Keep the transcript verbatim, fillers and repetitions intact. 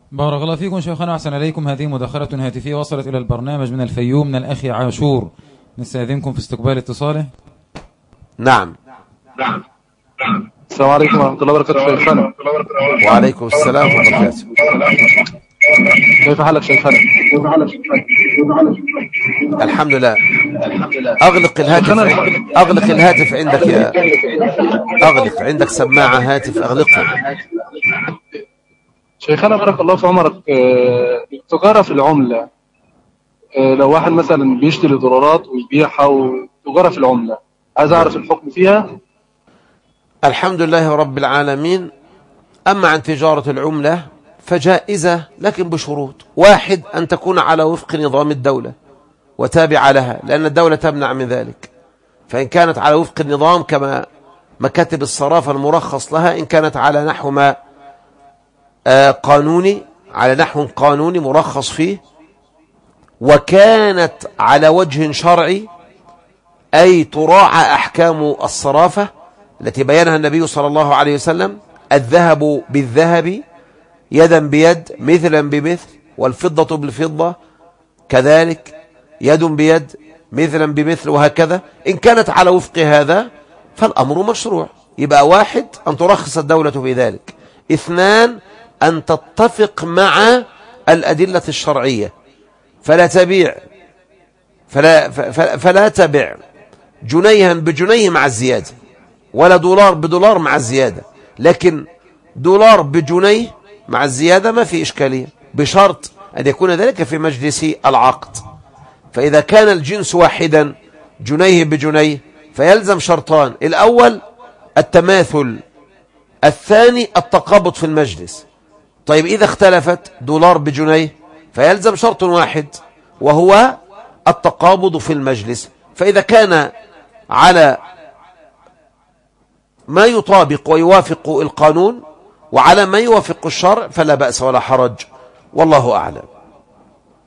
بارك الله فيكم شيخنا وأحسن إليكم. هذه مداخلة هاتفية وصلت إلى البرنامج من الفيوم من الأخ عاشور، نستأذنكم في استقبال اتصاله. نعم. نعم. السلام عليكم ورحمة الله وبركاته شيخنا. وعليكم السلام ورحمة الله وبركاته. كيف حالك شيخنا؟ الحمد لله. أغلق الهاتف. أغلق الهاتف عندك يا أغلق عندك سماعة هاتف أغلقها. شيخنا بارك الله في عمرك، التجارة في العملة، لو واحد مثلا بيشتري دولارات ويبيعها وتجارة في العملة، عايز أعرف الحكم فيها. الحمد لله رب العالمين. أما عن تجارة العملة فجائزة لكن بشروط. واحد، أن تكون على وفق نظام الدولة وتابعة لها، لأن الدولة تمنع من ذلك. فإن كانت على وفق النظام كما مكاتب الصرافة المرخص لها، إن كانت على نحو ما قانوني على نحو قانوني مرخص فيه، وكانت على وجه شرعي، أي تراعى أحكام الصرافة التي بينها النبي صلى الله عليه وسلم: الذهب بالذهب يدا بيد مثلا بمثل، والفضة بالفضة كذلك يد بيد مثلا بمثل، وهكذا. إن كانت على وفق هذا فالأمر مشروع. يبقى واحد، أن ترخص الدولة في ذلك. اثنان، أن تتفق مع الأدلة الشرعية، فلا تبيع فلا, فلا تبع جنيها بجنيه مع الزيادة، ولا دولار بدولار مع الزيادة، لكن دولار بجنيه مع الزيادة ما في إشكالية، بشرط أن يكون ذلك في مجلس العقد. فإذا كان الجنس واحدا جنيه بجنيه فيلزم شرطان: الأول التماثل، الثاني التقابض في المجلس. طيب إذا اختلفت دولار بجنيه فيلزم شرط واحد وهو التقابض في المجلس. فإذا كان على ما يطابق ويوافق القانون وعلى ما يوافق الشرع فلا بأس ولا حرج، والله أعلم.